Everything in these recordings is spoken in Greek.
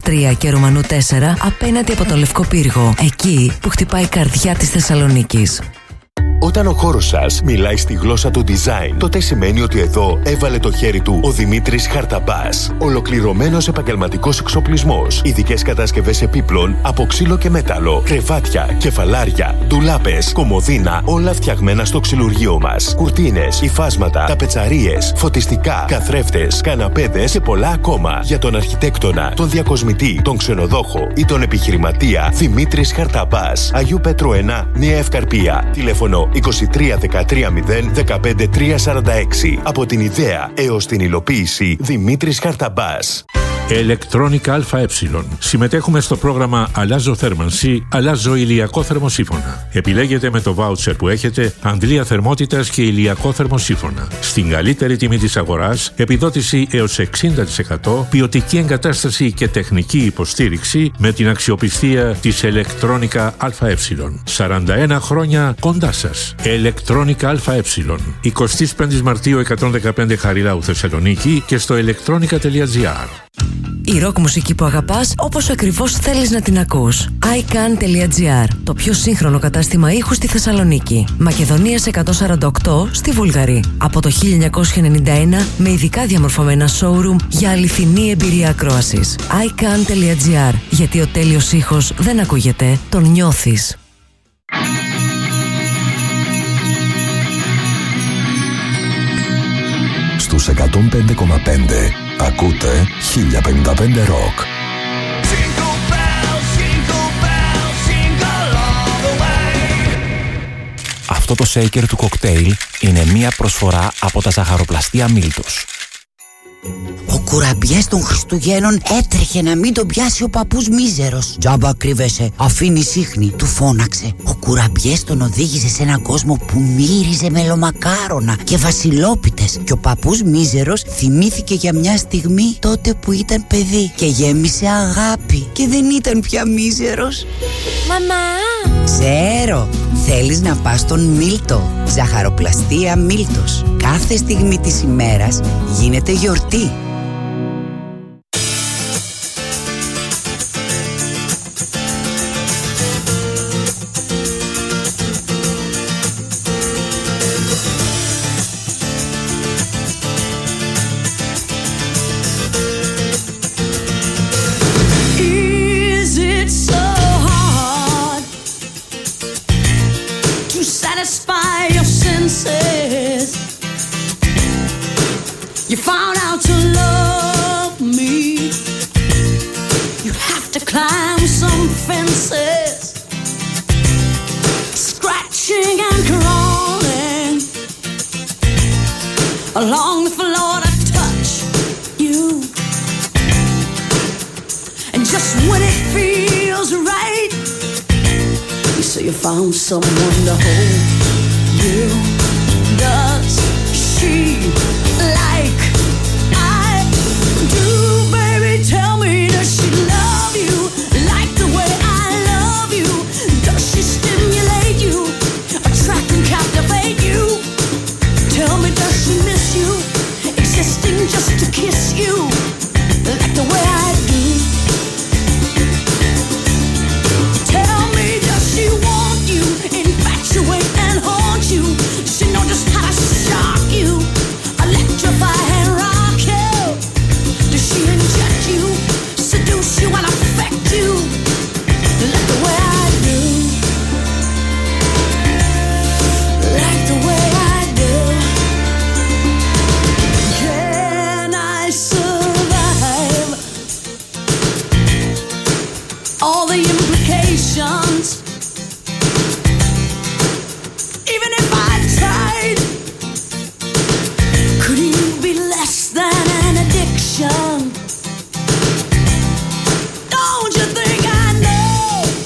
3 και Ρουμανού 4 απέναντι από το Λευκό Πύργο, εκεί που χτυπάει η καρδιά της Θεσσαλονίκης. Όταν ο χώρος σας μιλάει στη γλώσσα του design, τότε σημαίνει ότι εδώ έβαλε το χέρι του ο Δημήτρης Χαρταμπάς. Ολοκληρωμένος επαγγελματικός εξοπλισμός, ειδικές κατασκευές επίπλων από ξύλο και μέταλλο, κρεβάτια, κεφαλάρια, ντουλάπες, κομοδίνα, όλα φτιαγμένα στο ξυλουργείο μας. Κουρτίνες, υφάσματα, ταπετσαρίες, φωτιστικά, καθρέφτες, καναπέδες και πολλά ακόμα. Για τον αρχιτέκτονα, τον διακοσμητή, τον ξενοδόχο ή τον επιχειρηματία, Δημήτρης Χαρταμπάς. Αγίου Πέτρου 1, Νέα Ευκαρπία. Τηλέφωνο 23 13 0 15 346. Από την ιδέα έως την υλοποίηση, Δημήτρης Χαρταμπάς. Electronic ΑΕ. Συμμετέχουμε στο πρόγραμμα Αλλάζω θέρμανση, αλλάζω ηλιακό θερμοσύφωνα. Επιλέγετε με το βάουτσερ που έχετε αντλία θερμότητας και ηλιακό θερμοσύφωνα. Στην καλύτερη τιμή της αγοράς, επιδότηση έως 60%, ποιοτική εγκατάσταση και τεχνική υποστήριξη με την αξιοπιστία της Electronic ΑΕ. 41 χρόνια κοντά σας. Electronic ΑΕ. 25 Μαρτίου 115 Χαριλάου Θεσσαλονίκη και στο electronica.gr. Η ροκ μουσική που αγαπάς όπως ακριβώς θέλεις να την ακούς. iCan.gr, το πιο σύγχρονο κατάστημα ήχου στη Θεσσαλονίκη. Μακεδονίας 148 στη Βούλγαρη. Από το 1991 με ειδικά διαμορφωμένα showroom για αληθινή εμπειρία ακρόασης. iCan.gr, γιατί ο τέλειος ήχος δεν ακούγεται, τον νιώθεις. Στους 105,5 ακούτε 1055 Rock. Αυτό το shaker του κοκτέιλ είναι μία προσφορά από τα ζαχαροπλαστεία Μίλτος. Ο κουραμπιές των Χριστουγέννων έτρεχε να μην τον πιάσει ο παππούς μίζερος. «Τζάμπα κρύβεσαι, αφήνει σύχνη», του φώναξε. Ο κουραμπιές τον οδήγησε σε έναν κόσμο που μύριζε μελομακάρονα και βασιλόπιτες. Και ο παππούς μίζερος θυμήθηκε για μια στιγμή τότε που ήταν παιδί και γέμισε αγάπη και δεν ήταν πια μίζερος. Μαμά! Ξέρω, θέλεις να πας στον Μίλτο. Ζαχαροπλαστεία Μίλτος. Κάθε στιγμή της ημέρας γίνεται γιορτή. You found out to love me. You have to climb some fences, scratching and crawling along the floor to touch you. And just when it feels right, you say you found someone to hold you. Does she like I do, baby? Tell me, does she love you like the way I love you? Does she stimulate you, attract and captivate you? Tell me, does she miss you, existing just to kiss you like the way I do? Tell me, does she want you, infatuate and haunt you? Does she know just how to shock you, electrify and rock you? Does she inject you, seduce you and affect you like the way I do? Like the way I do. Can I survive all the implications? Even if I tried, could you be less than an addiction? Don't you think I know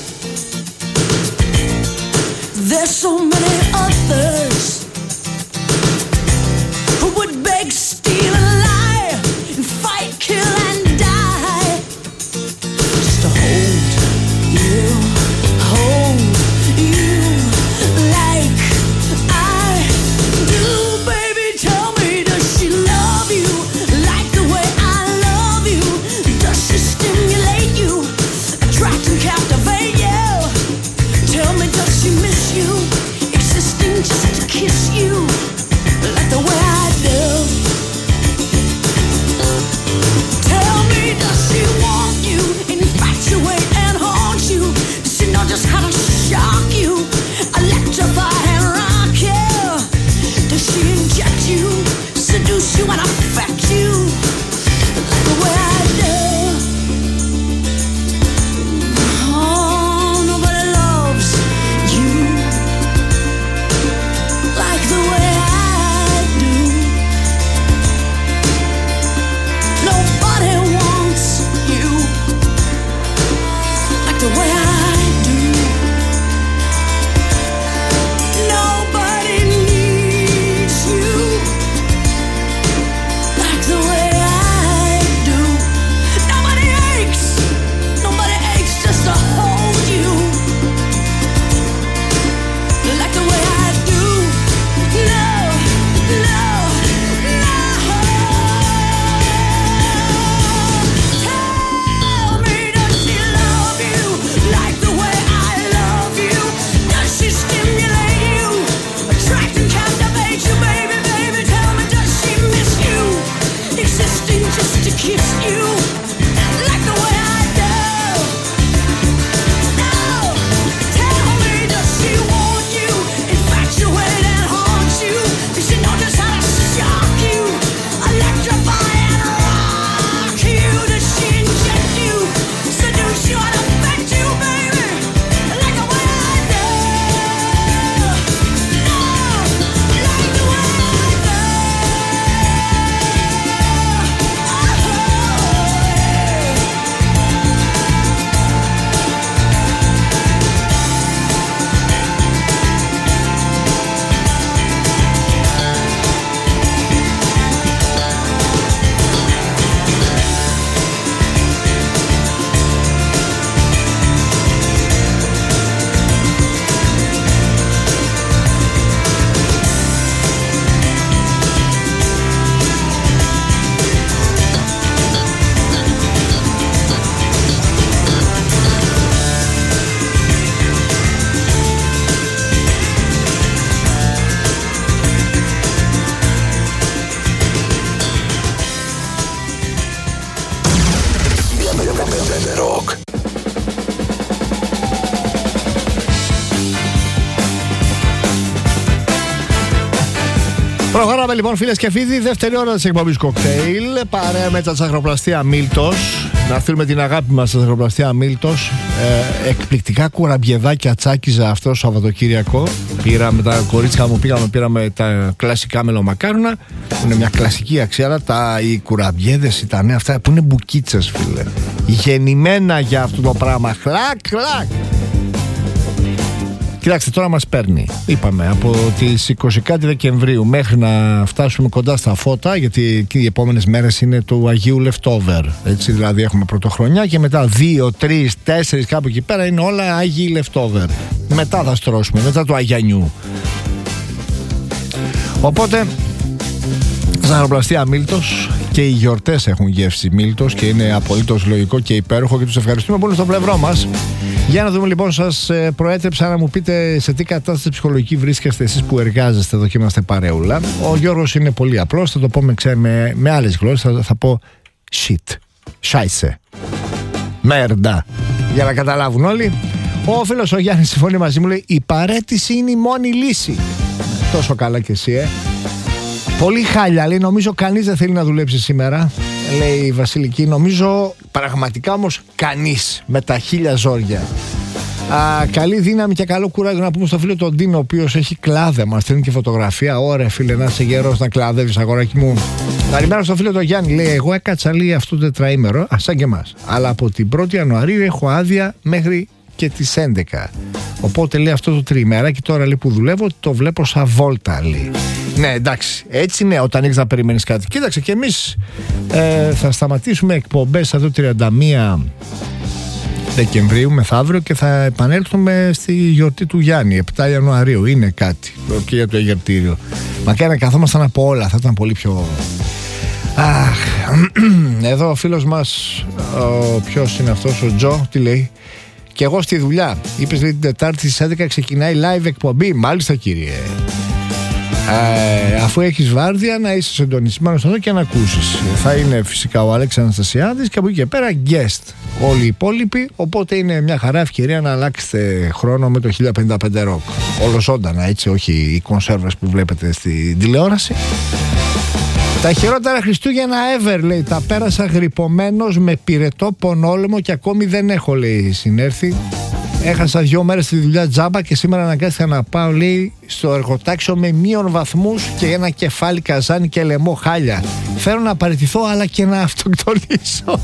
there's so many others who would beg, steal and lie, and fight, kill and die just to hold you, hold Rock. Προχωράμε λοιπόν, φίλες και φίλοι, δεύτερη ώρα της εκπομπής Κοκτέιλ. Παρέα με τα τσαχροπλαστεία Μίλτος. Να στείλουμε την αγάπη μας στα τσαχροπλαστεία Μίλτος. Εκπληκτικά κουραμπιεδάκια τσάκιζα αυτό το Σαββατοκύριακο. Πήραμε τα κορίτσια μου, πήραμε τα κλασικά μελομακάρονα. Είναι μια κλασική αξία, αλλά οι κουραμπιέδες ήταν αυτά που είναι μπουκίτσες, φίλε. Γεννημένα για αυτό το πράγμα. Χλακ. Κοιτάξτε, τώρα μας παίρνει. Είπαμε από τις 20 Δεκεμβρίου μέχρι να φτάσουμε κοντά στα φώτα, γιατί οι επόμενες μέρες είναι του Αγίου Leftover. Έτσι, δηλαδή έχουμε πρωτοχρονιά και μετά 2, 3, 4 κάπου εκεί πέρα είναι όλα Άγιοι Leftover. Μετά θα στρώσουμε, μετά του Αγιανιού. Οπότε, ζαχαροπλαστεία Μίλτος, και οι γιορτές έχουν γεύση Μίλτος και είναι απολύτως λογικό και υπέροχο και τους ευχαριστούμε πολύ στο πλευρό μας. Για να δούμε λοιπόν, σας προέτρεψα να μου πείτε σε τι κατάσταση ψυχολογική βρίσκεστε εσείς που εργάζεστε εδώ και είμαστε παρέουλα. Ο Γιώργος είναι πολύ απλός, θα το πω με άλλες γλώσσες, θα πω shit, scheisse, μέρντα, για να καταλάβουν όλοι. Ο φίλος ο Γιάννης συμφωνεί μαζί μου, λέει η παρέτηση είναι η μόνη λύση. Τόσο καλά και εσύ, Πολύ χάλια, λέει, νομίζω κανείς δεν θέλει να δουλέψει σήμερα, λέει η Βασιλική. Νομίζω πραγματικά όμως κανείς, με τα 1000 ζόρια. Καλή δύναμη και καλό κουράγιο να πούμε στο φίλο τον Ντίνο, ο οποίος έχει κλάδε, μας στέλνει και φωτογραφία. Ωραία φίλε, να είσαι γερός να κλαδεύεις, αγοράκι μου. Καλημέρα στο φίλο τον Γιάννη, λέει εγώ έκατσα λέει αυτό το τετραήμερο, σαν και εμάς, αλλά από την 1η Ιανουαρίου έχω άδεια μέχρι και τις 11. Οπότε λέει αυτό το τριημεράκι τώρα λέει, που δουλεύω το βλέπω σαν βόλτα, λέει. Ναι, εντάξει, έτσι είναι όταν έχεις να περιμένεις κάτι. Κοίταξε, και εμείς θα σταματήσουμε εκπομπές εδώ 31 Δεκεμβρίου μεθαύριο και θα επανέλθουμε στη γιορτή του Γιάννη 7 Ιανουαρίου. Είναι κάτι και για το εγερτήριο. Μακάρι να καθόμασταν από όλα, θα ήταν πολύ πιο... Εδώ ο φίλος μας, ποιος είναι αυτός, ο Τζο, τι λέει? Και εγώ στη δουλειά. Είπες λέει την Τετάρτη στις 11 ξεκινάει live εκπομπή. Μάλιστα κύριε. Αφού έχεις βάρδια να είσαι συντονισμένος εδώ και να ακούσεις. Θα είναι φυσικά ο Αλέξης Αναστασιάδης και από εκεί και πέρα guest όλοι οι υπόλοιποι. Οπότε είναι μια χαρά ευκαιρία να αλλάξετε χρόνο με το 1055 Rock. Ολοσόντανα, έτσι, όχι οι κονσέρβες που βλέπετε στη τηλεόραση. Τα χειρότερα Χριστούγεννα ever, λέει. Τα πέρασα γρυπωμένος με πυρετό πονόλεμο και ακόμη δεν έχω, λέει, συνέρθει. Έχασα 2 μέρες στη δουλειά τζάμπα και σήμερα αναγκάστηκα να πάω, λέει, στο εργοτάξιο με μείον βαθμούς και ένα κεφάλι καζάνι και λαιμό χάλια. Θέλω να παραιτηθώ αλλά και να αυτοκτονήσω.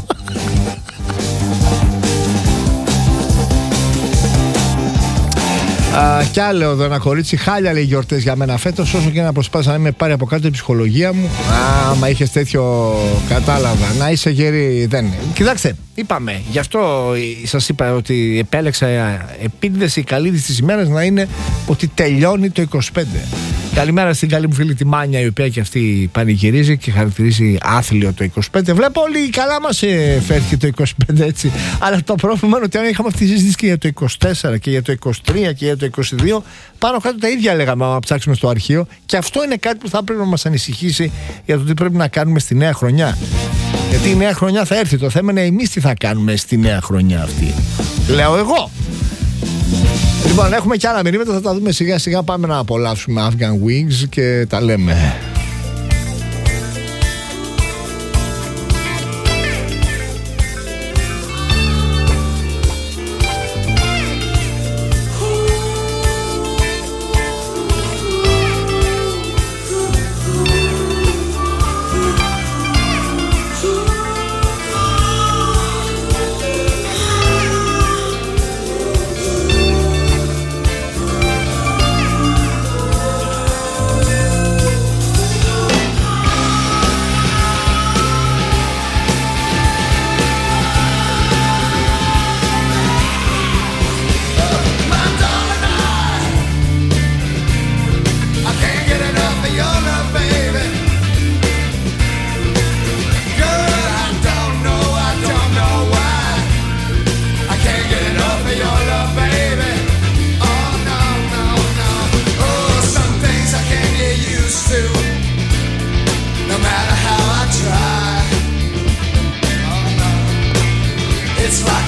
Κι άλλο εδώ ένα κορίτσι, χάλια λέει γιορτές για μένα φέτος. Όσο και να προσπάθησα να με πάρει από κάτω η ψυχολογία μου. Μα είχες τέτοιο, κατάλαβα. Να είσαι γερή, δεν. Κοιτάξτε, είπαμε, γι' αυτό σας είπα ότι επέλεξα επίτηδες η καλή της ημέρας να είναι ότι τελειώνει το 25. Καλημέρα στην καλή μου φίλη τη Μάνια, η οποία και αυτή πανηγυρίζει και χαρακτηρίζει άθλιο το 25. Βλέπω όλοι καλά μας φέρθηκε το 25, έτσι. Αλλά το πρόβλημα είναι ότι αν είχαμε αυτή τη συζήτηση και για το 24 και για το 23 και για το 22, πάνω κάτω τα ίδια λέγαμε να ψάξουμε στο αρχείο. Και αυτό είναι κάτι που θα πρέπει να μας ανησυχήσει για το τι πρέπει να κάνουμε στη νέα χρονιά. Γιατί η νέα χρονιά θα έρθει. Το θέμα είναι εμείς τι θα κάνουμε στη νέα χρονιά αυτή. Λέω εγώ. Λοιπόν, έχουμε και άλλα μηνύματα, θα τα δούμε σιγά σιγά. Πάμε να απολαύσουμε Afghan Wigs και τα λέμε.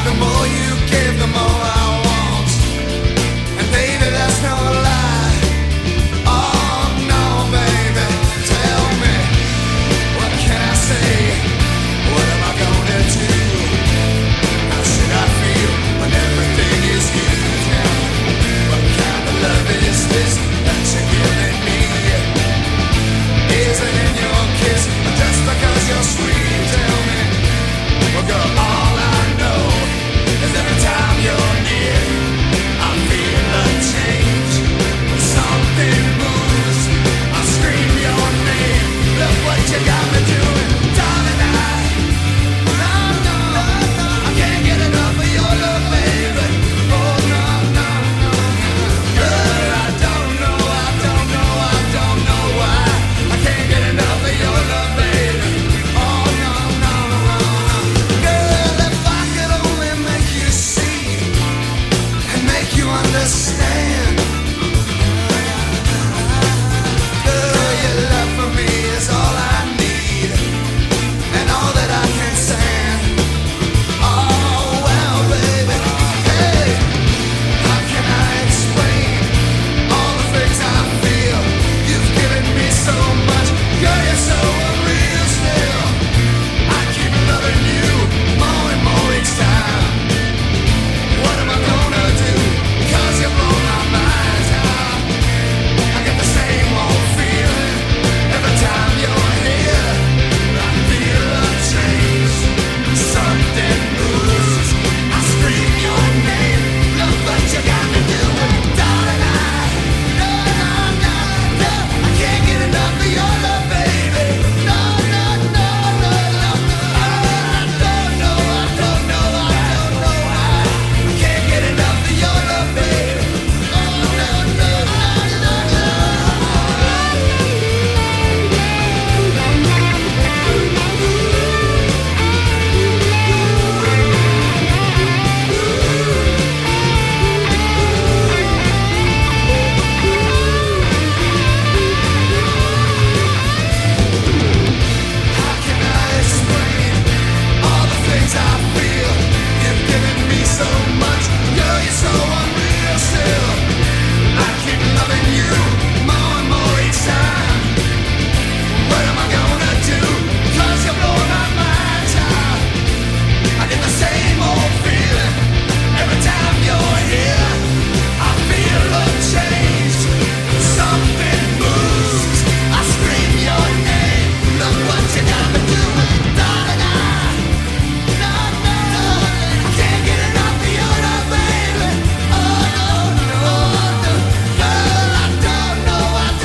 The more you give, the more I want. And baby, that's no lie. Oh no, baby, tell me, what can I say? What am I gonna do? How should I feel when everything is you? Tell me, what kind of love is this that you're giving me? Is it in your kiss, just because you're sweet? Tell me, well girl, all I know is every time you're near, I feel a change. Something moves, I scream your name. Look what you got me doing, darling. I can't get enough of your love, baby. Oh no, no, no. Girl, I don't know why I can't get enough of your love, baby. Oh no, no, no. Girl, if I could only make you see and make you understand. Girl, your love for me is all I need and all that I can stand. Oh well, baby, hey, how can I explain all the things I feel? You've given me so much, girl, you're so unreal still. I keep loving you more and more each time. What am I gonna do? 'Cause you blow my mind. I get the same old feeling every time you're here. I feel a change. Something moves. I scream your name. Look what you got me doing, darling. No, I can't get enough of your love, baby. No, no, no, no, no. I don't know why I can't get enough of your love, baby. Oh no, no, no, no, no. How can I explain all the things I feel? You've given me so much, girl, you're so unreal still. I keep loving you more and more each time. What am I gonna do? 'Cause you blow my mind, child. I get the same old feeling every time you're here. I feel a change. Something moves. I scream your name. Look what you got me doing, darling. No, no, I can't get enough of your love, baby. Oh no, no, no. Girl, I don't know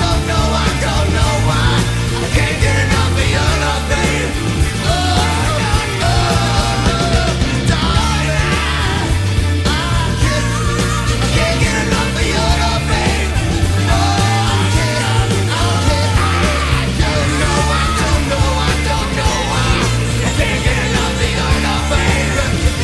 why I can't get enough of your love, baby. Oh no, no, no, darling. I can't get enough of your love, baby. Oh, I can't. I don't know why I can't get enough of your love, baby.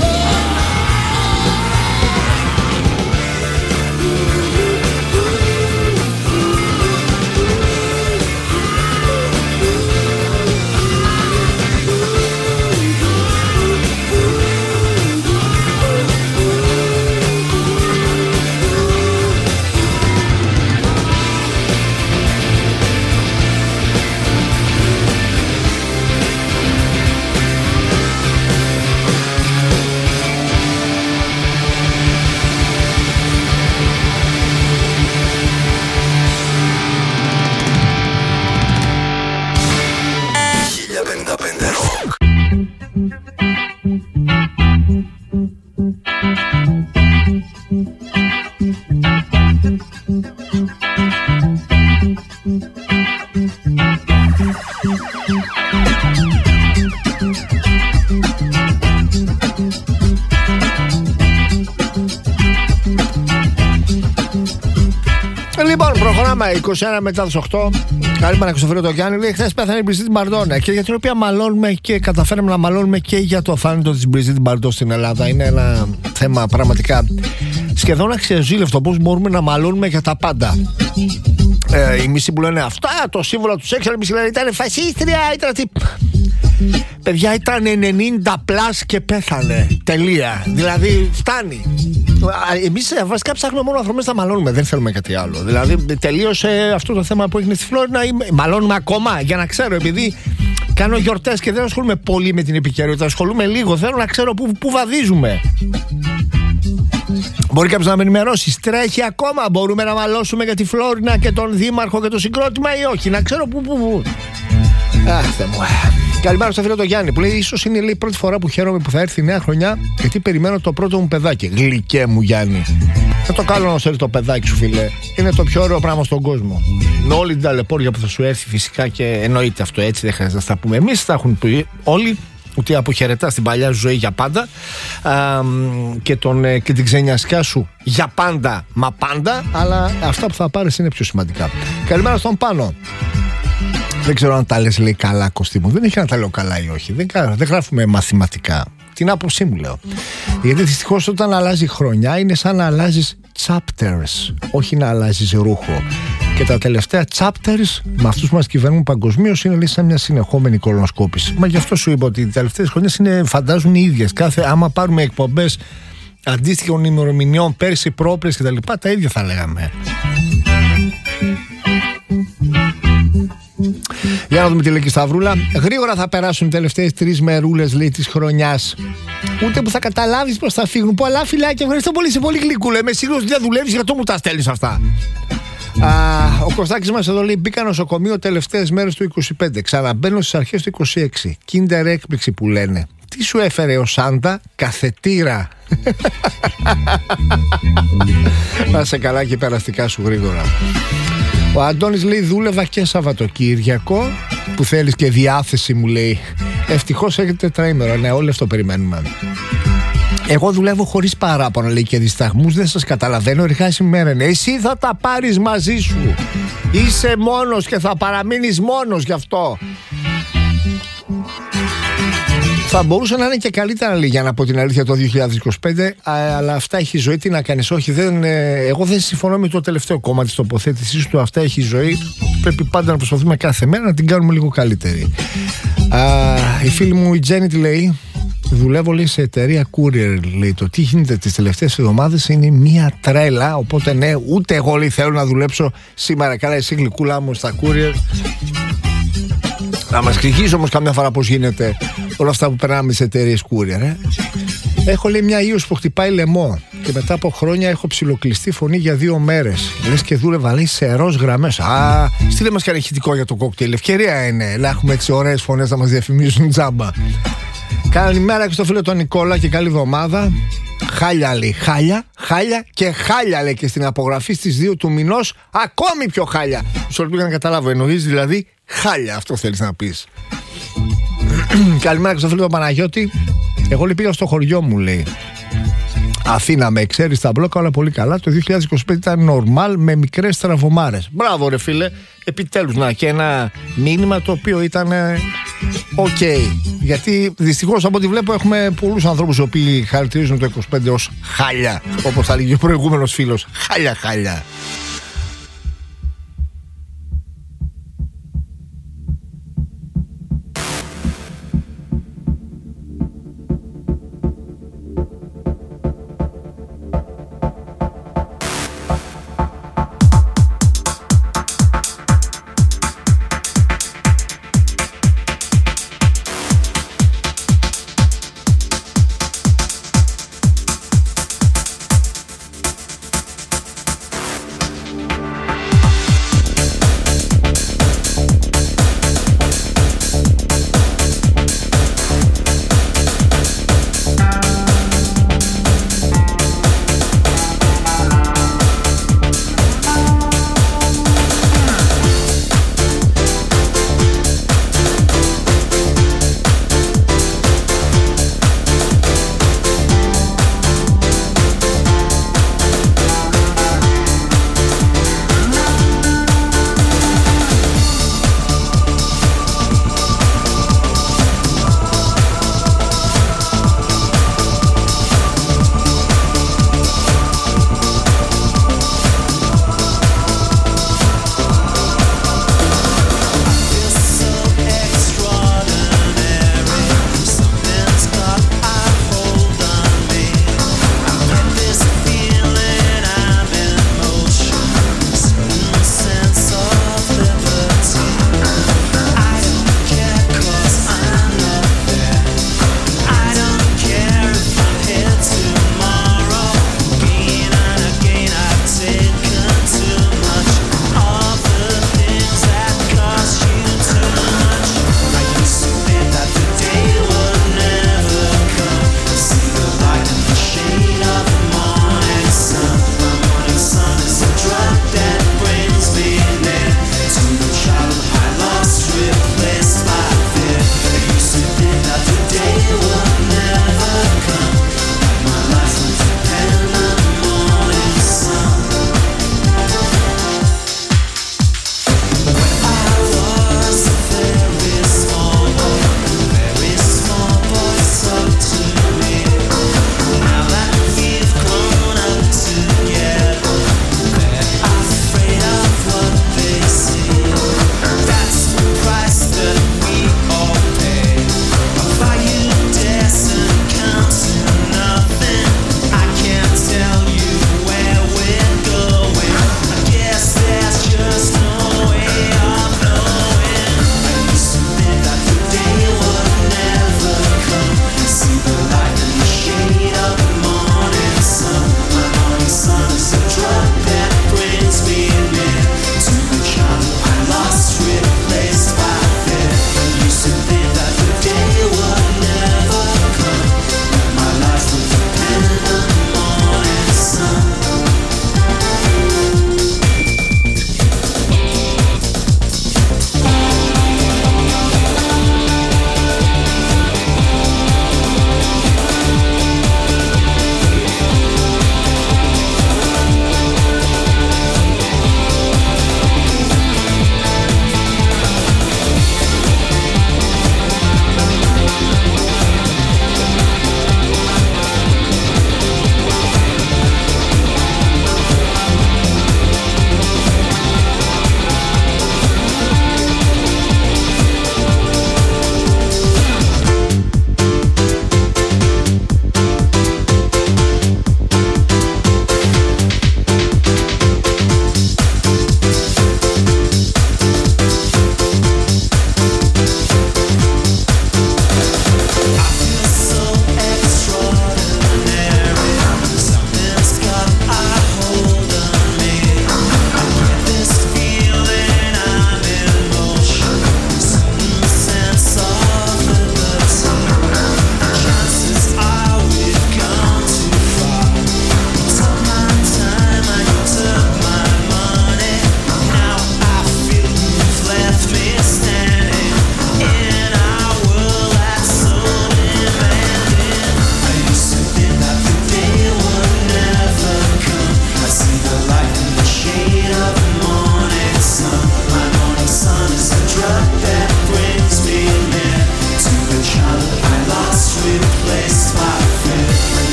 Λοιπόν, προχωράμε 21 μετά τις 8. Καλημέρα, Χρυστοφύλλο Γιάννη. Λέει: χθες πέθανε η Μπριζίτ Μπαρντό, και για την οποία μαλώνουμε και καταφέραμε να μαλώνουμε και για το αφάνητο της Μπριζίτ Μπαρντό στην Ελλάδα. Είναι ένα θέμα πραγματικά σχεδόν αξιοζήλευτο. Πώς μπορούμε να μαλώνουμε για τα πάντα. Οι μισοί που λένε αυτά, το σύμβολο του σεξ, οι μισοί λένε ήταν φασίστρια, ήταν τι. παιδιά ήταν 90 πλάς και πέθανε. Τελεία. Δηλαδή φτάνει. Εμείς βασικά ψάχνουμε μόνο ανθρώπους να μαλώνουμε. Δεν θέλουμε κάτι άλλο. Δηλαδή τελείωσε αυτό το θέμα που έγινε στη Φλόρινα. Μαλώνουμε ακόμα, για να ξέρω, επειδή κάνω γιορτές και δεν ασχολούμαι πολύ με την επικαιρότητα. Ασχολούμαι λίγο. Θέλω να ξέρω πού βαδίζουμε. Μπορεί κάποιος να με ενημερώσει? Τρέχει ακόμα? Μπορούμε να μαλώσουμε για τη Φλόρινα και τον δήμαρχο και το συγκρότημα ή όχι? Να ξέρω πού. Αχ, Θεέ μου. Καλημέρα στο φίλο το Γιάννη που λέει: ίσως είναι η πρώτη φορά που χαίρομαι που θα έρθει η νέα χρονιά, γιατί περιμένω το πρώτο μου παιδάκι. Γλυκέ μου, Γιάννη. Δεν το κάνω να σου έρθει το παιδάκι σου, φίλε. Είναι το πιο ωραίο πράγμα στον κόσμο. Με όλη την ταλαιπώρια που θα σου έρθει, φυσικά, και εννοείται αυτό έτσι, δεν χρειάζεται να τα πούμε εμείς. Τα έχουν πει όλοι. Ότι αποχαιρετάς την παλιά σου ζωή για πάντα και την ξενιασιά σου για πάντα, μα πάντα. Αλλά αυτά που θα πάρεις είναι πιο σημαντικά. Καλημέρα στον Πάνο. Δεν ξέρω αν τα λες, λέει, καλά, Κωστή μου. Δεν έχει να τα λέω καλά ή όχι. Δεν γράφουμε μαθηματικά. Την άποψή μου λέω. Γιατί δυστυχώς όταν αλλάζει χρονιά είναι σαν να αλλάζεις chapters, όχι να αλλάζεις ρούχο. Και τα τελευταία chapters με αυτούς που μας κυβερνούν παγκοσμίως είναι σαν μια συνεχόμενη κολονοσκόπηση. Μα γι' αυτό σου είπα ότι οι τελευταίες χρονιές φαντάζουν οι ίδιες. Άμα πάρουμε εκπομπές αντίστοιχων ημερομηνιών πέρσι, πρόπερσι κτλ., τα ίδια θα λέγαμε. Για να δούμε τι λέει και η Σταυρούλα. Γρήγορα θα περάσουν οι τελευταίες 3 μερούλες, λέει, της χρονιάς. Ούτε που θα καταλάβεις πως θα φύγουν. Πολλά φιλάκια, ευχαριστώ πολύ, είσαι πολύ γλυκούλα. Είμαι σίγουρος ότι δεν δουλεύεις, γιατί μου τα στέλνεις αυτά. Ο Κωστάκης μας εδώ λέει: μπήκα νοσοκομείο τελευταίες μέρες του 25. Ξαναμπαίνω στις αρχές του 26. Kinder έκπληξη που λένε. Τι σου έφερε ο Σάντα? Καθετήρα. Να σε καλά και περαστικά σου γρήγορα. Ο Αντώνης λέει: δούλευα και Σαββατοκύριακο. Που θέλεις και διάθεση, μου λέει. Ευτυχώς έχετε τετραήμερο. Ναι, όλοι αυτό περιμένουμε. Εγώ δουλεύω χωρίς παράπονο, λέει, και δισταγμούς. Δεν σας καταλαβαίνω. Εργάσιμη μέρα είναι. Εσύ θα τα πάρεις μαζί σου. Είσαι μόνος και θα παραμείνεις μόνος γι' αυτό. Θα μπορούσε να είναι και καλύτερα, λέει, για να πω την αλήθεια, το 2025, αλλά αυτά έχει ζωή. Τι να κάνεις? Όχι, εγώ δεν συμφωνώ με το τελευταίο κόμμα της τοποθέτησής του. Αυτά έχει ζωή. Πρέπει πάντα να προσπαθούμε κάθε μέρα να την κάνουμε λίγο καλύτερη. Η φίλη μου η Τζέννη τι λέει: δουλεύω, λέει, σε εταιρεία courier, λέει. Το τι γίνεται τις τελευταίες εβδομάδες είναι μια τρέλα. Οπότε ναι, ούτε εγώ, λέει, θέλω να δουλέψω σήμερα. Καλά, εσύ γλυκούλα μου στα courier. Να μας εξηγήσει όμως καμιά φορά πώς γίνεται όλα αυτά που περνάμε στις εταιρείες courier. Έχω, λέει, μια ίος που χτυπάει λαιμό και μετά από χρόνια έχω ψιλοκλειστεί φωνή για 2 μέρες. Λες και δούλευα, λέει, σε ροζ γραμμές. Στείλε μας κανένα ηχητικό για το κόκτελ. Ευκαιρία είναι να έχουμε έτσι ωραίες φωνές να μας διαφημίζουν τζάμπα. Καλημέρα και στο φίλο τον Νικόλα και καλή εβδομάδα. Χάλια, λέει, χάλια και χάλια, λέει, και στην απογραφή στις 2 του μηνός ακόμη πιο χάλια. Σου ελπίζω να καταλάβω, εννοείς δηλαδή χάλια, αυτό θέλεις να πεις. Καλημέρα και στο φίλο τον Παναγιώτη. Εγώ, λέει, πήγα στο χωριό μου, λέει, Αθήνα, με ξέρεις τα μπλόκα, όλα πολύ καλά. Το 2025 ήταν νορμάλ με μικρές τραυμάρες. Μπράβο, ρε φίλε, επιτέλους να και ένα μήνυμα το οποίο ήταν οκ. Γιατί δυστυχώς από ό,τι βλέπω έχουμε πολλούς ανθρώπους οι οποίοι χαρακτηρίζουν το 25 ως χάλια, όπως θα λέγει ο προηγούμενος φίλος. Χάλια.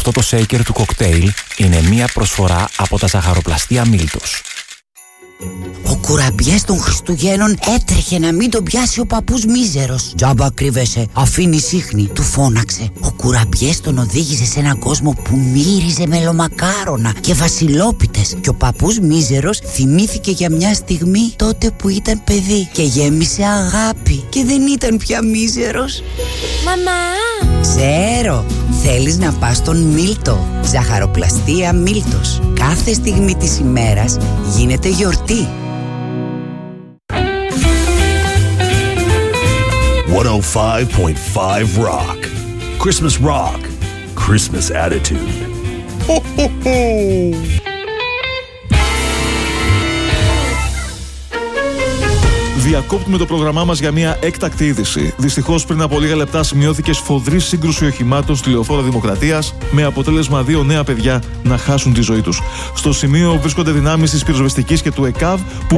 Αυτό το shaker του κοκτέιλ είναι μία προσφορά από τα ζαχαροπλαστεία Μίλτος. Ο κουραμπιές των Χριστουγέννων έτρεχε να μην τον πιάσει ο παππούς μίζερος. Τζάμπα κρύβεσαι, αφήνει σύχνη, του φώναξε. Ο κουραμπιές τον οδήγησε σε έναν κόσμο που μύριζε μελομακάρονα και βασιλόπιτες. Και ο παππούς μίζερος θυμήθηκε για μια στιγμή τότε που ήταν παιδί και γέμισε αγάπη και δεν ήταν πια μίζερος. Μαμά! Ξέρω, θέλεις να πας στον Μίλτο. Ζαχαροπλαστεία Μίλτος. Κάθε στιγμή της ημέρας γίνεται γιορτή. 105.5 Rock. Christmas Rock. Christmas attitude. Ho, ho, ho. Διακόπτουμε το πρόγραμμά μας για μια έκτακτη είδηση. Δυστυχώς, πριν από λίγα λεπτά σημειώθηκε σφοδρή σύγκρουση οχημάτων στη Λεωφόρο Δημοκρατίας, με αποτέλεσμα 2 νέα παιδιά να χάσουν τη ζωή τους. Στο σημείο βρίσκονται δυνάμεις της πυροσβεστικής και του ΕΚΑΒ που...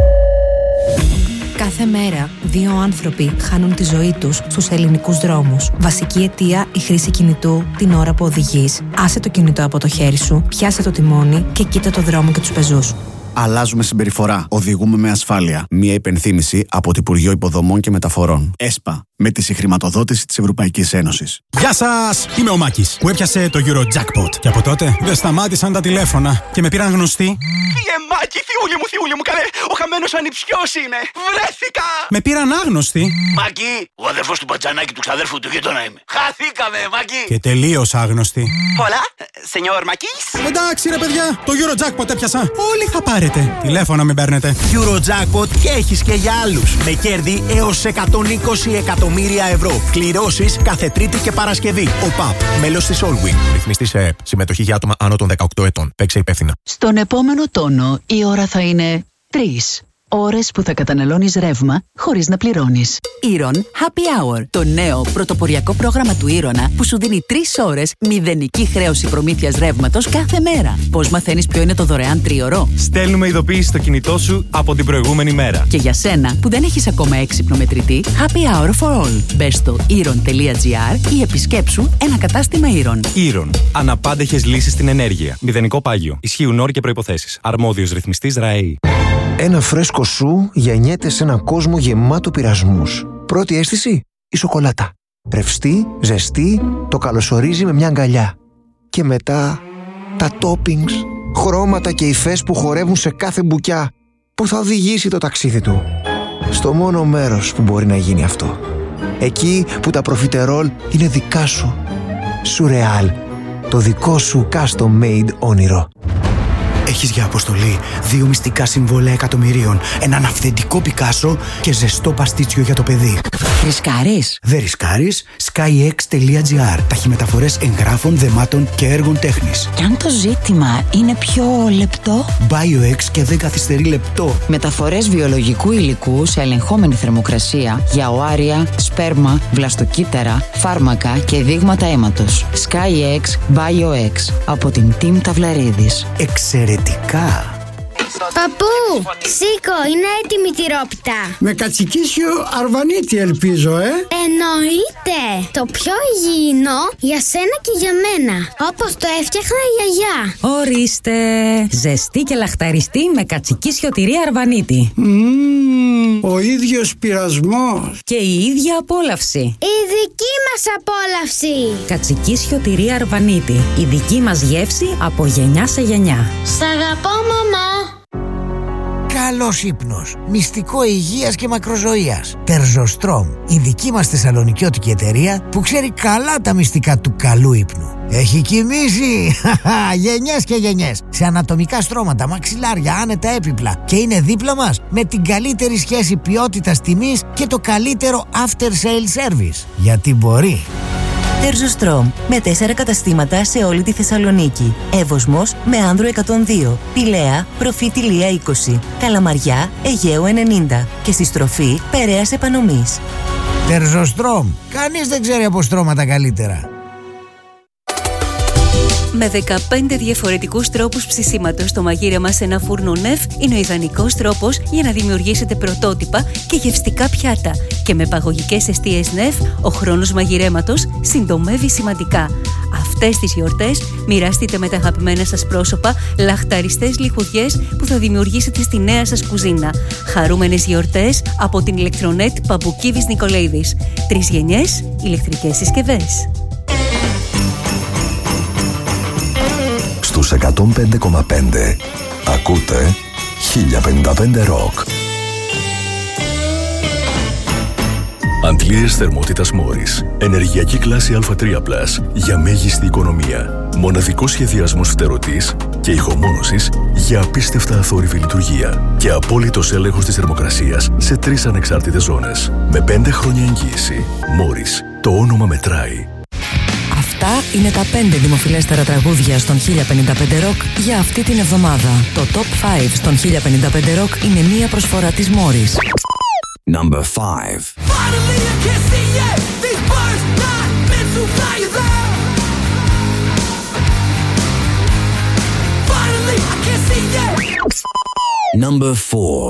Κάθε μέρα 2 άνθρωποι χάνουν τη ζωή τους στους ελληνικούς δρόμους. Βασική αιτία η χρήση κινητού την ώρα που οδηγείς. Άσε το κινητό από το χέρι σου, πιάσε το τιμόνι και κοίτα το δρόμο και τους πεζούς. Αλλάζουμε συμπεριφορά. Οδηγούμε με ασφάλεια. Μία υπενθύμηση από το Υπουργείο Υποδομών και Μεταφορών. ΕΣΠΑ. Με τη συγχρηματοδότηση της Ευρωπαϊκής Ένωσης. Γεια σας! Είμαι ο Μάκης που έπιασε το Eurojackpot. Και από τότε δεν σταμάτησαν τα τηλέφωνα και με πήραν γνωστοί. Φύγε Μάκη, θειούλη μου, καλέ! Ο χαμένος ανιψιός είμαι! Βρέθηκα! Με πήραν άγνωστοι. Μάκη, ο αδερφός του μπατζανάκι του ξαδέρφου του γείτονα είμαι. Χαθήκαμε, Μάκη! Και τελείως άγνωστοι. Πολλά, σενιόρ Μάκης. Εντάξει ρε παιδιά, το Eurojackpot έπιασα. Όλοι θα πάρετε. Τηλέφωνα μην παίρνετε. Eurojackpot και έχεις και για άλλους. Με κέρδη έως 120 εκατομμύρια ευρώ. Κληρώσεις κάθε Τρίτη και Παρασκευή. ΟΠΑΠ. Μέλος της Allwin. Ρυθμιστή σε ΕΕΠ. Συμμετοχή για άτομα άνω των 18 ετών. Παίξε υπεύθυνα. Στον επόμενο τόνο η ώρα θα είναι 3. Ώρες που θα καταναλώνεις ρεύμα χωρίς να πληρώνεις. Iron Happy Hour. Το νέο πρωτοποριακό πρόγραμμα του Iron που σου δίνει 3 ώρες μηδενική χρέωση προμήθειας ρεύματος κάθε μέρα. Πώς μαθαίνεις ποιο είναι το δωρεάν τρίωρο? Στέλνουμε ειδοποίηση στο κινητό σου από την προηγούμενη μέρα. Και για σένα που δεν έχεις ακόμα έξυπνο μετρητή, Happy Hour for all. Μπες στο iron.gr ή επισκέψου ένα κατάστημα Iron. Iron. Αναπάντεχες λύσεις στην ενέργεια. Μηδενικό πάγιο. Ισχύουν όροι και προϋποθέσεις. Αρμόδιος ρυθμιστής ΡΑΕΗ. Ένα φρέσκο σου γεννιέται σε έναν κόσμο γεμάτο πειρασμούς. Πρώτη αίσθηση, η σοκολάτα. Ρευστή, ζεστή, το καλωσορίζει με μια αγκαλιά. Και μετά, τα toppings, χρώματα και υφές που χορεύουν σε κάθε μπουκιά, που θα οδηγήσει το ταξίδι του. Στο μόνο μέρος που μπορεί να γίνει αυτό. Εκεί που τα προφιτερόλ είναι δικά σου. Σουρεάλ, το δικό σου custom made όνειρο. Έχεις για αποστολή 2 μυστικά συμβόλαια εκατομμυρίων, έναν αυθεντικό Πικάσο και ζεστό παστίτσιο για το παιδί. Ρισκάρεις? Δεν ρισκάρεις. skyx.gr. Ταχυμεταφορές εγγράφων, δεμάτων και έργων τέχνης. Και αν το ζήτημα είναι πιο λεπτό? BioX και δεν καθυστερεί λεπτό. Μεταφορές βιολογικού υλικού σε ελεγχόμενη θερμοκρασία για οάρια, σπέρμα, βλαστοκύτταρα, φάρμακα και δείγματα αίματος. SkyX BioX από την Team Ταυλαρίδης. Εξαιρετικά. Παππού, σήκω, είναι έτοιμη η τυρόπιτα. Με κατσικίσιο αρβανίτη ελπίζω, Εννοείται. Το πιο υγιεινό για σένα και για μένα. Όπως το έφτιαχνα η γιαγιά. Ορίστε. Ζεστή και λαχταριστή με κατσικίσιο τυρί αρβανίτη. Ο ίδιος πειρασμός. Και η ίδια απόλαυση. Η δική μας απόλαυση. Κατσικίσιο τυρί αρβανίτη. Η δική μας γεύση από γενιά σε γενιά. Σ' αγαπώ, μαμά. Καλός ύπνος, μυστικό υγείας και μακροζωίας. Τερζοστρόμ, η δική μας θεσσαλονικιώτικη εταιρεία που ξέρει καλά τα μυστικά του καλού ύπνου. Έχει κοιμήσει γενιές και γενιές σε ανατομικά στρώματα, μαξιλάρια, άνετα έπιπλα και είναι δίπλα μας με την καλύτερη σχέση ποιότητας τιμής και το καλύτερο after sale service. Γιατί μπορεί. Τερζοστρόμ, με 4 καταστήματα σε όλη τη Θεσσαλονίκη. Εύωσμος με Άνδρο 102, Πηλαία, Προφήτη Λία 20, Καλαμαριά, Αιγαίου 90 και στη στροφή Περαίας Επανομής. Τερζοστρόμ, κανείς δεν ξέρει από στρώματα καλύτερα. Με 15 διαφορετικούς τρόπους ψησίματος, το μαγείρεμα σε ένα φούρνο νεφ είναι ο ιδανικός τρόπος για να δημιουργήσετε πρωτότυπα και γευστικά πιάτα. Και με παγωγικές εστίες νεφ, ο χρόνος μαγειρέματος συντομεύει σημαντικά. Αυτές τις γιορτές μοιραστείτε με τα αγαπημένα σας πρόσωπα λαχταριστές λιχουδιές που θα δημιουργήσετε στη νέα σας κουζίνα. Χαρούμενες γιορτές από την ηλεκτρονέτ Παμπουκίβης Νικολαίδης. 3 γενιές ηλεκτρικές συσκευές. Στους 105,5 ακούτε 1055 Rock. Αντλίες θερμότητας Μόρις. Ενεργειακή κλάση Α3+, για μέγιστη οικονομία. Μοναδικός σχεδιασμός φτερωτής και ηχομόνωσης για απίστευτα αθόρυβη λειτουργία. Και απόλυτος έλεγχος της θερμοκρασίας σε 3 ανεξάρτητες ζώνες. Με 5 χρόνια εγγύηση. Μόρις. Το όνομα μετράει. Αυτά είναι τα 5 δημοφιλέστερα τραγούδια στον 1055 Rock για αυτή την εβδομάδα. Το Top 5 στον 1055 Rock είναι μία προσφορά της Μόρις. Number 5. Number 4.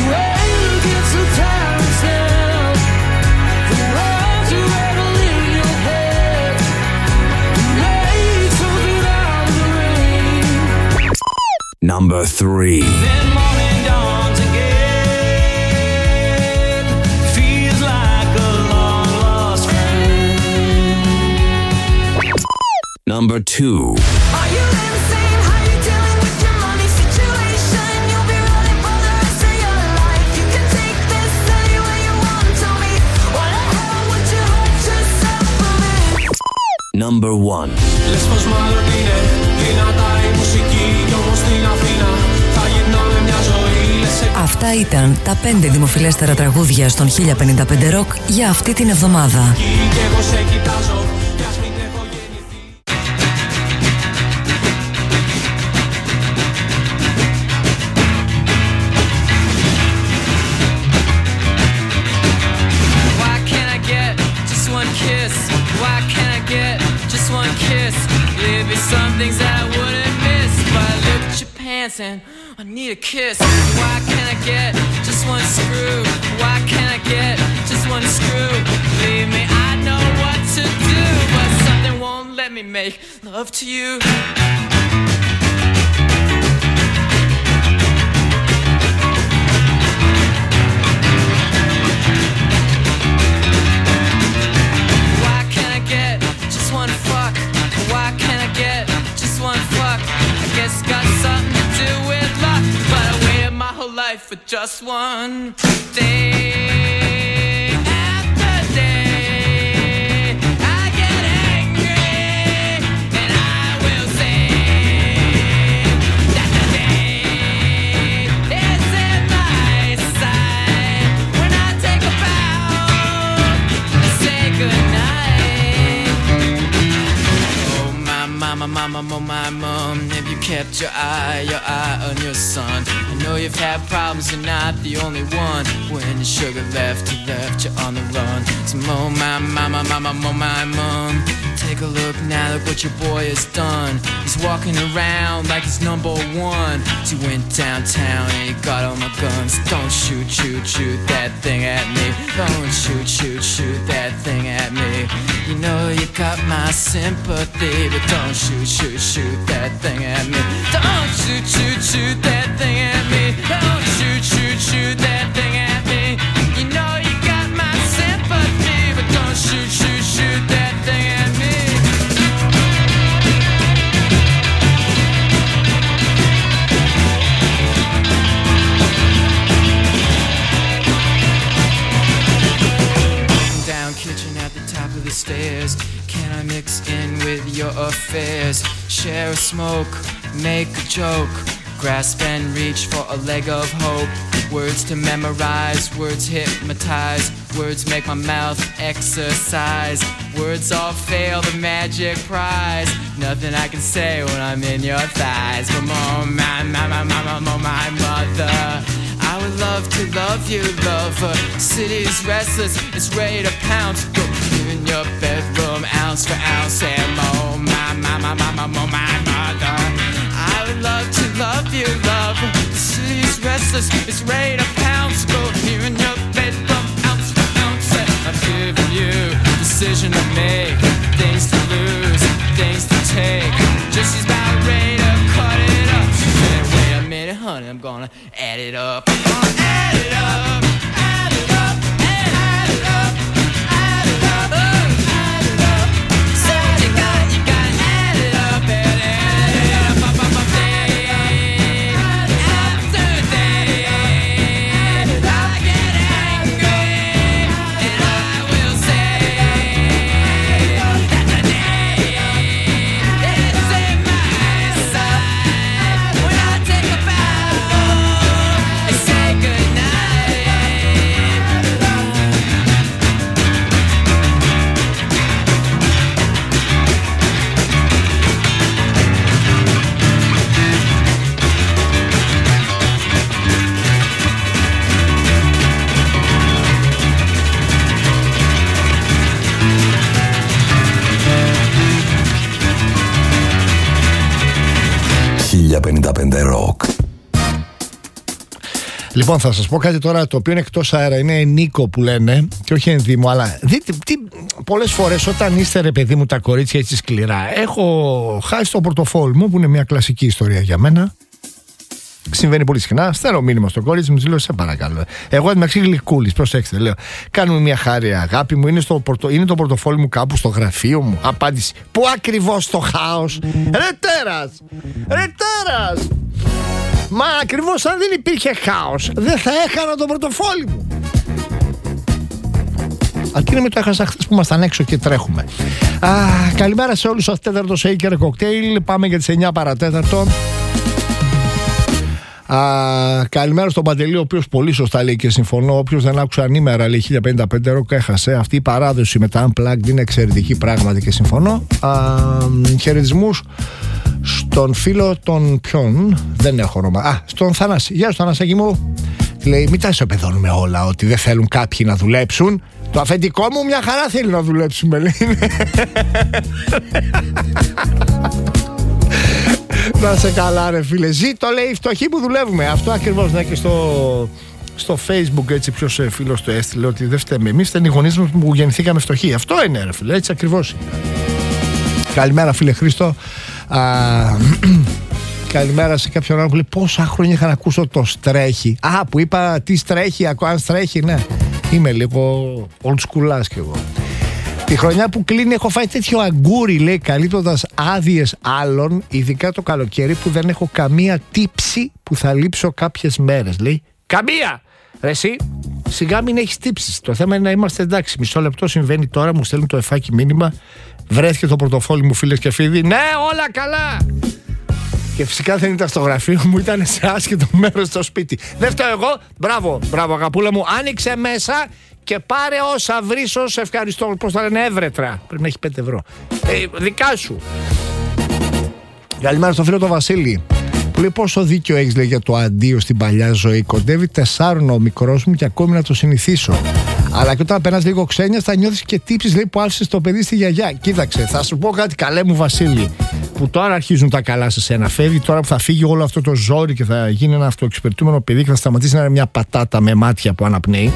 Number 3. Number 2. Number 1. Αυτά ήταν τα 5 δημοφιλέστερα τραγούδια στον 1055 Rock για αυτή την εβδομάδα. And I need a kiss. Why can't I get just one screw? Why can't I get just one screw? Believe me, I know what to do, but something won't let me make love to you. Why can't I get just one fuck? Why can't I get just one fuck? I guess got something to do with luck, but I waited my whole life for just one day. After day, I get angry, and I will say that the day is in my sight. When I take a bow and say goodnight. Oh my mama, mama, oh my mom, have you kept your eye on your son? I know you've had problems, you're not the only one. When your sugar left you on the run. So oh my mama, mama, oh my mom, take a look now, look what your boy has done. He's walking around like he's number one. So he went downtown and he got all my guns. Don't shoot, shoot, shoot that thing at me. Don't shoot, shoot, shoot that thing at me. You know you got my sympathy, but don't shoot, shoot, shoot that thing at me. Don't shoot, shoot, shoot that thing at me. Don't shoot, shoot, shoot that thing at me. You know you got my sympathy, but don't shoot, shoot, shoot that thing at me. Down kitchen at the top of the stairs. Can I mix in with your affairs? Share a smoke, make a joke. Grasp and reach for a leg of hope. Words to memorize, words hypnotize. Words make my mouth exercise. Words all fail the magic prize. Nothing I can say when I'm in your thighs. But oh my, my, my, my, my, my, my mother, I would love to love you, lover. City's restless, it's ready to pounce. Go in your bedroom, ounce for ounce. And oh my, my, my, my, my, my, my bounces, it's ready to pounce. Go here in your bedroom, ounce for ounce. I'm giving you decision to make, things to lose, things to take. Just she's about ready to cut it up. She said, wait a minute, honey, I'm gonna add it up. I'm gonna add it up. Rock. Λοιπόν, θα σας πω κάτι τώρα το οποίο είναι εκτός αέρα. Είναι Νίκο που λένε, και όχι ενδύμου, αλλά δείτε πολλές φορές όταν είστε, ρε παιδί μου, τα κορίτσια έτσι σκληρά. Έχω χάσει το πορτοφόλι μου, που είναι μια κλασική ιστορία για μένα. Συμβαίνει πολύ συχνά. Στέλνω μήνυμα στο κορίτσι μου, λέω σε παρακαλώ. Εγώ μεταξύ γλυκούλης, προσέξτε, λέω. Κάνουμε μια χάρη, αγάπη μου. Είναι το πορτοφόλι μου κάπου στο γραφείο μου. Απάντηση. Πού ακριβώς στο χάος? Ρε τέρας! Μα ακριβώς αν δεν υπήρχε χάος, δεν θα έχανα το πορτοφόλι μου. Αρκεί να μην το έχασα χθες που ήμασταν έξω και τρέχουμε. Καλημέρα σε όλους. Αυτό τέταρτο Shaker Cocktail. Πάμε για τις 9 παρατέταρτο. Καλημέρα στον Παντελή, ο οποίος πολύ σωστά λέει και συμφωνώ. Όποιος δεν άκουσε ανήμερα, λέει 1055 Rock, έχασε. Αυτή η παράδοση με τα Unplugged είναι εξαιρετική πράγματι και συμφωνώ. Χαιρετισμούς στον φίλο των ποιον, δεν έχω όνομα. Στον Θανάση. Γεια σου Θανασάκη μου. Λέει, μην τα ισοπεδώνουμε όλα, ότι δεν θέλουν κάποιοι να δουλέψουν. Το αφεντικό μου μια χαρά θέλει να δουλέψουμε, λέει. Να σε καλά, ρε φίλε. Ζήτω, λέει, φτωχοί που δουλεύουμε. Αυτό ακριβώς, ναι, και στο Facebook, έτσι, ποιος φίλος το έστειλε, ότι δεν φταίμε εμείς, φταίνει οι γονείς μας που γεννηθήκαμε φτωχοί. Αυτό είναι, ρε φίλε, έτσι ακριβώς είναι. Καλημέρα, φίλε Χρήστο. Καλημέρα σε κάποιον άλλο που λέει πόσα χρόνια είχα να ακούσω το στρέχει. Που είπα τι στρέχει, αν στρέχει, ναι. Είμαι λίγο old schoolάς κι εγώ. Τη χρονιά που κλείνει έχω φάει τέτοιο αγκούρι, λέει, καλύπτοντας άδειες άλλων, ειδικά το καλοκαίρι που δεν έχω καμία τύψη που θα λείψω κάποιες μέρες, λέει. Καμία! Ρε εσύ, σιγά μην έχεις τύψεις. Το θέμα είναι να είμαστε εντάξει. Μισό λεπτό συμβαίνει τώρα, μου στέλνει το εφάκι μήνυμα. Βρέθηκε το πορτοφόλι μου, φίλες και φίλοι. Ναι, όλα καλά! Και φυσικά δεν ήταν στο γραφείο μου, ήταν σε άσχετο μέρος στο σπίτι. Δεν φταίω εγώ. Μπράβο, αγαπούλα μου. Άνοιξε μέσα και πάρε όσα βρεις, όσα ευχαριστώ. Πώς τα λένε, έβρετρα. Πρέπει να έχει 5 ευρώ. Δικά σου. Καλημέρα στο φίλο το Βασίλη. Που λέει πόσο δίκιο έχεις, λέει, για το αντίο στην παλιά ζωή. Κοντεύει 4 ο μικρός μου και ακόμη να το συνηθίσω. Αλλά και όταν περνάς λίγο ξένια θα νιώθεις και τύψεις, λέει, που άφησες το παιδί στη γιαγιά. Κοίταξε, θα σου πω κάτι, καλέ μου Βασίλη, που τώρα αρχίζουν τα καλά σε σένα. Φεύγει τώρα που θα φύγει όλο αυτό το ζόρι και θα γίνει ένα αυτοεξυπηρετούμενο παιδί και θα σταματήσει να είναι μια πατάτα με μάτια που αναπνέει.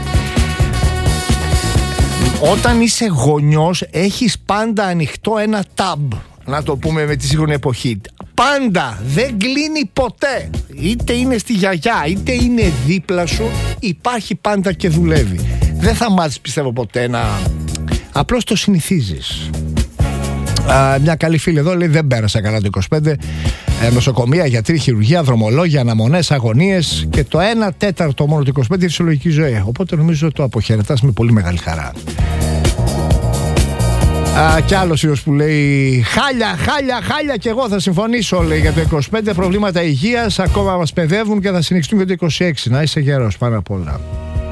Όταν είσαι γονιός έχεις πάντα ανοιχτό ένα tab, να το πούμε με τη σύγχρονη εποχή. Πάντα, δεν κλείνει ποτέ. Είτε είναι στη γιαγιά, είτε είναι δίπλα σου, υπάρχει πάντα και δουλεύει. Δεν θα μάθεις, πιστεύω, ποτέ να... Απλώς το συνηθίζεις. Μια καλή φίλη εδώ λέει δεν πέρασα καλά το 25. Νοσοκομεία, γιατροί, χειρουργία, δρομολόγια, αναμονές, αγωνίες και το 1/4 μόνο το 25 φυσιολογική ζωή. Οπότε νομίζω ότι το αποχαιρετάς με πολύ μεγάλη χαρά. Κι άλλος ήρος που λέει χάλια και εγώ θα συμφωνήσω, λέει, για το 25. Προβλήματα υγείας ακόμα μας παιδεύουν και θα συνεχιστούν και το 26. Να είσαι γερός πάνω απ' όλα.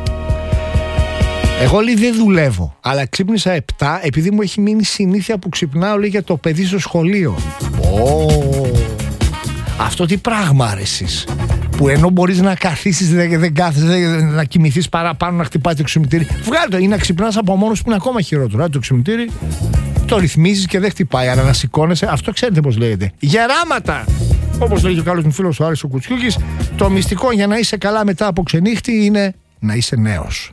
Εγώ, λέει, δεν δουλεύω, αλλά ξύπνησα 7 επειδή μου έχει μείνει συνήθεια που ξυπνάω, λέει, για το παιδί στο σχολείο. Αυτό τι πράγμα, ρε εσείς, που ενώ μπορείς να καθίσεις δεν κάθεσαι, να κοιμηθείς παραπάνω, να χτυπάει το ξυπνητήρι. Βγάλε το, ή να ξυπνάς από μόνος που είναι ακόμα χειρότερο. Το ξυπνητήρι το ρυθμίζεις και δεν χτυπάει, αλλά να σηκώνεσαι, αυτό ξέρετε πώς λέγεται. Γεράματα! Όπως λέγει ο καλός μου φίλος ο Άρης ο Κουτσιούκης, Το μυστικό για να είσαι καλά μετά από ξενύχτη είναι να είσαι νέος.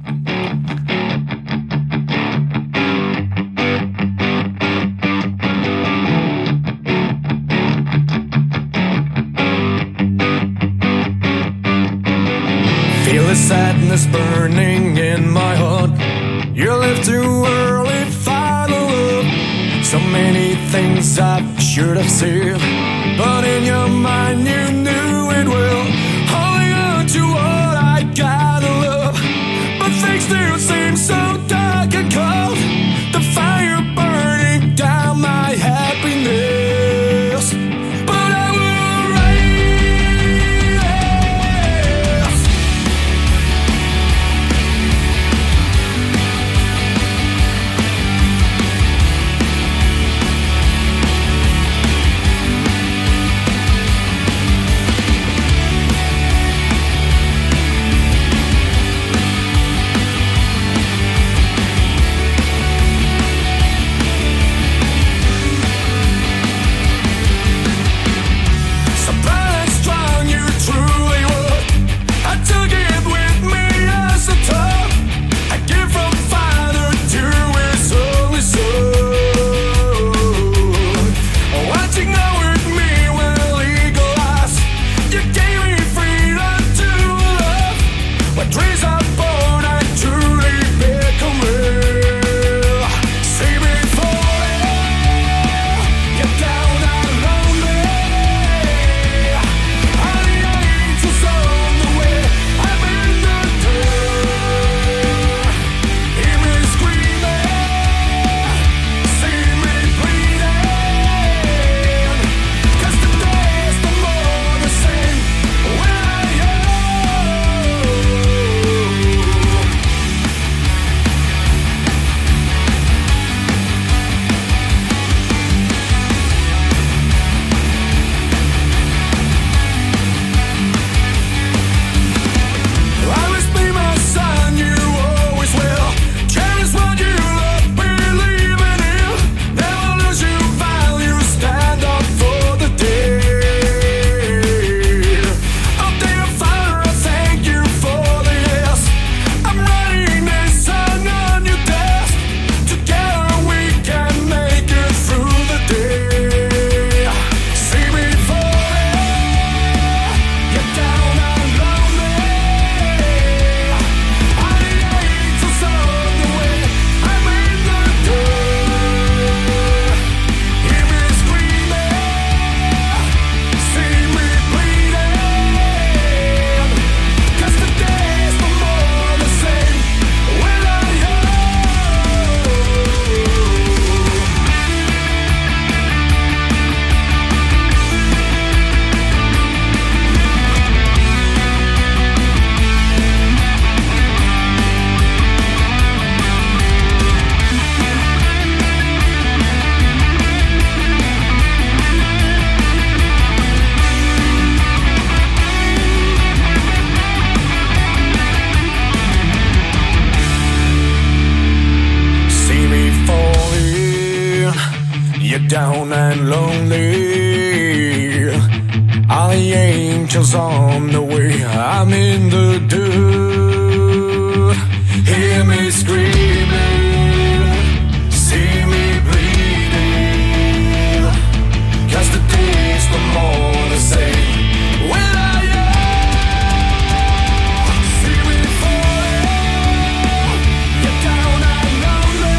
Feel the sadness burning in my heart. You live too early, final love. So many things I should have said, but in your mind you knew it well. Holding on to what I gotta love, but things still seem so dark and cold. The fire burning down my happiness, but I will rise. Down and lonely, all the angels on the way. I'm in the dirt. Hear me screaming, see me bleeding, 'cause the days the more the same. When I see me falling, get down and lonely.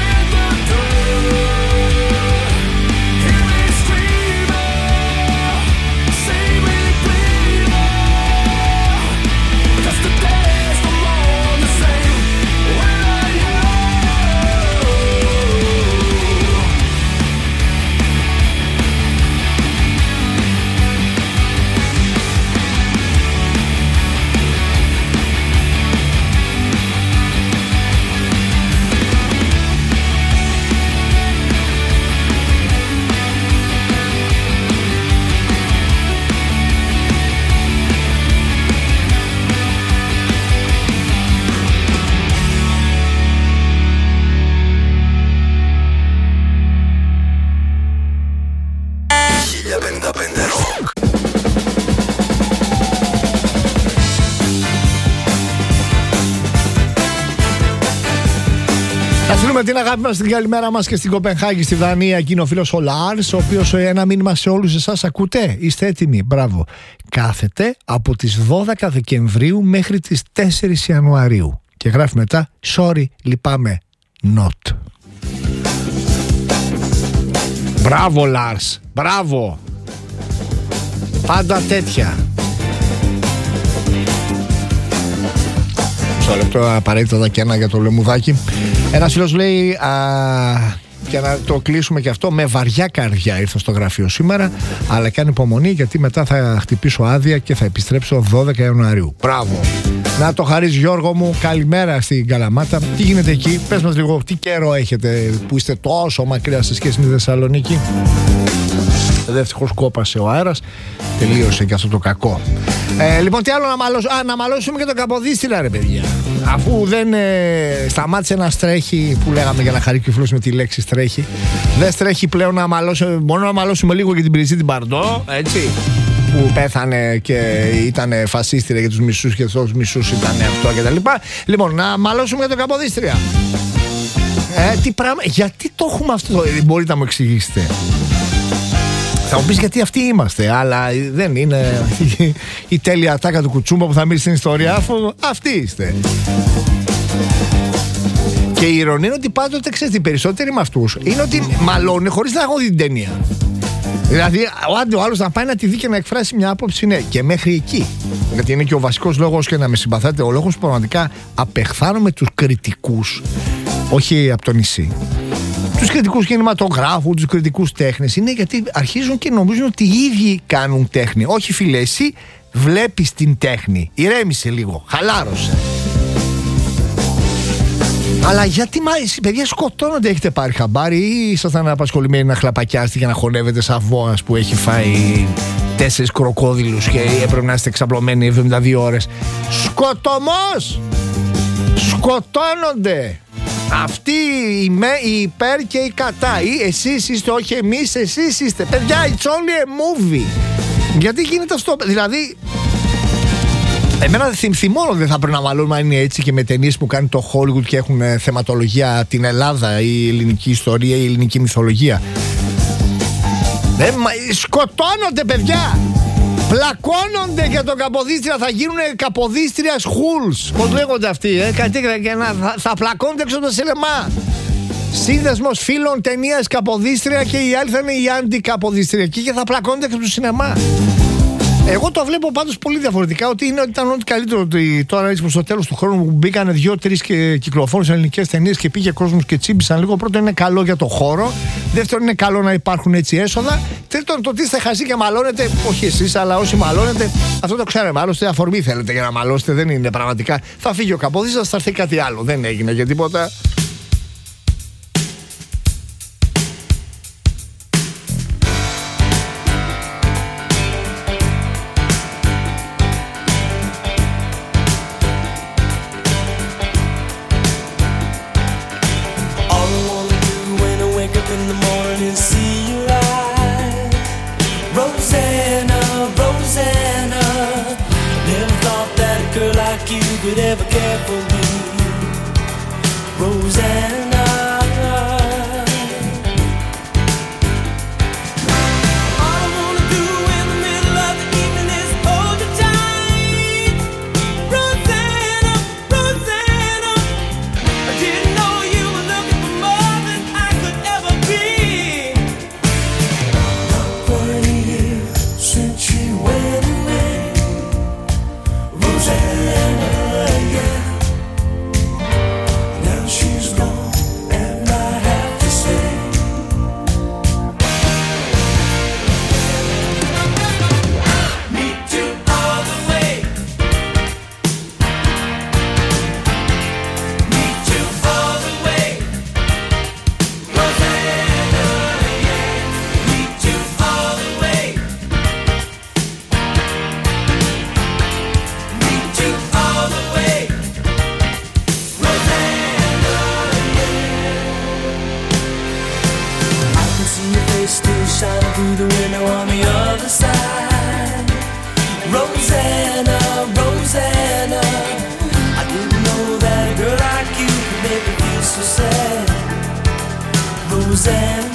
Hear me screaming, Να στείλουμε την αγάπη μας, την καλημέρα μας και στην Κοπενχάγη, στη Δανία. Εκεί είναι ο φίλος ο Λάρς, ο οποίος ένα μήνυμα σε όλους εσάς. Ακούτε, είστε έτοιμοι? Μπράβο. Κάθεται από τις 12 Δεκεμβρίου μέχρι τις 4 Ιανουαρίου. Και γράφει μετά, sorry, λυπάμαι, not. Μπράβο Λάρς, μπράβο. Πάντα τέτοια. Μισό λεπτό, απαραίτητα και ένα για το λεμουδάκι. Ένας φίλος λέει, για να το κλείσουμε και αυτό, με βαριά καρδιά ήρθα στο γραφείο σήμερα, αλλά κάνει υπομονή γιατί μετά θα χτυπήσω άδεια και θα επιστρέψω 12 Ιανουαρίου. Μπράβο. Να το χαρείς Γιώργο μου, καλημέρα στην Καλαμάτα. Τι γίνεται εκεί, πες μας λίγο, τι καιρό έχετε που είστε τόσο μακριά σε σχέση με τη Θεσσαλονίκη? Ευτυχώς κόπασε ο αέρας, τελείωσε και αυτό το κακό. Λοιπόν, τι άλλο να μαλώσουμε? Να μαλώσουμε και το Καποδίστρια, ρε παιδιά. Αφού δεν σταμάτησε να στρέχει, που λέγαμε για να χαρικυφλώσουμε τη λέξη στρέχει, δεν στρέχει πλέον να μαλώσουμε. Μόνο να μαλώσουμε λίγο για την Μπριζίτη Μπαρντό, έτσι, που πέθανε και ήταν φασίστρια για τους μισούς και τους μισούς ήταν αυτό και τα λοιπά. Λοιπόν, να μαλώσουμε για το Καποδίστρια. Τι πράγμα, γιατί το έχουμε αυτό, μπορείτε να μου εξηγήσετε? Θα μου πεις γιατί αυτοί είμαστε, αλλά δεν είναι η τέλεια ατάκα του Κουτσούμπα που θα μείνει στην ιστορία, αφού αυτοί είστε. Και η ειρωνία είναι ότι πάντοτε, ξέρεις, οι περισσότεροι με αυτούς είναι ότι μαλώνουν χωρίς να έχουν δει την ταινία. Δηλαδή, ο άλλος να πάει να τη δει και να εκφράσει μια άποψη, ναι, και μέχρι εκεί. Γιατί είναι και ο βασικός λόγος, και να με συμπαθάτε, ο λόγος που πραγματικά απεχθάνομαι τους κριτικούς, όχι από το νησί. Τους κριτικούς κινηματογράφου, τους κριτικούς τέχνες, είναι γιατί αρχίζουν και νομίζουν ότι οι ίδιοι κάνουν τέχνη. Όχι φίλε, εσύ βλέπεις την τέχνη. Ηρέμησε λίγο, χαλάρωσε. Αλλά γιατί εσείς παιδιά σκοτώνονται, έχετε πάρει χαμπάρι ή ήσασταν απασχολημένοι να χλαπακιάσετε και να χωνεύετε σαν βόας που έχει φάει 4 κροκόδιλους και έπρεπε να είστε εξαπλωμένοι 72 ώρες? Σκοτωμός! Σκοτώνονται! Αυτοί οι υπέρ και οι κατά. Ή εσείς είστε, όχι εμείς, εσείς είστε. Παιδιά, it's only a movie. Γιατί γίνεται αυτό? Δηλαδή, εμένα θυμώνω δεν θα πρέπει να μαλώνουμε αν είναι έτσι και με ταινίες που κάνει το Hollywood και έχουν θεματολογία την Ελλάδα, η ελληνική ιστορία, η ελληνική μυθολογία. Σκοτώνονται παιδιά. Πλακώνονται για τον Καποδίστρια, θα γίνουν Καποδίστρια schools. Πώς λέγονται αυτοί, θα πλακώνονται έξω από το σινεμά. Σύνδεσμος φίλων ταινίας Καποδίστρια και οι άλλοι θα είναι οι αντι-Καποδίστριακοι και θα πλακώνονται έξω από το σινεμά. Εγώ το βλέπω πάντως πολύ διαφορετικά, ότι ήταν ό,τι καλύτερο ότι τώρα έτσι προς το τέλος του χρόνου που μπήκανε 2-3 και κυκλοφόρησαν ελληνικές ταινίες και πήγε κόσμος και τσίμπησαν λίγο. Πρώτον, είναι καλό για το χώρο. Δεύτερον, είναι καλό να υπάρχουν έτσι έσοδα. Τρίτον, το ότι είστε χαζοί και μαλώνετε, όχι εσείς, αλλά όσοι μαλώνετε, αυτό το ξέρουμε. Άλλωστε, αφορμή θέλετε για να μαλώσετε, δεν είναι πραγματικά. Θα φύγει ο Καποδίστριας, θα έρθει κάτι άλλο. Δεν έγινε για τίποτα. Could ever care for me, Rosanna. All I wanna do in the middle of the evening is hold you tight, Rosanna, Rosanna. I didn't know you were looking for more than I could ever be. Not 20 years since she went away, Rosanna. Shining through the window on the other side, Rosanna, Rosanna. I didn't know that a girl like you could make me feel so sad. σε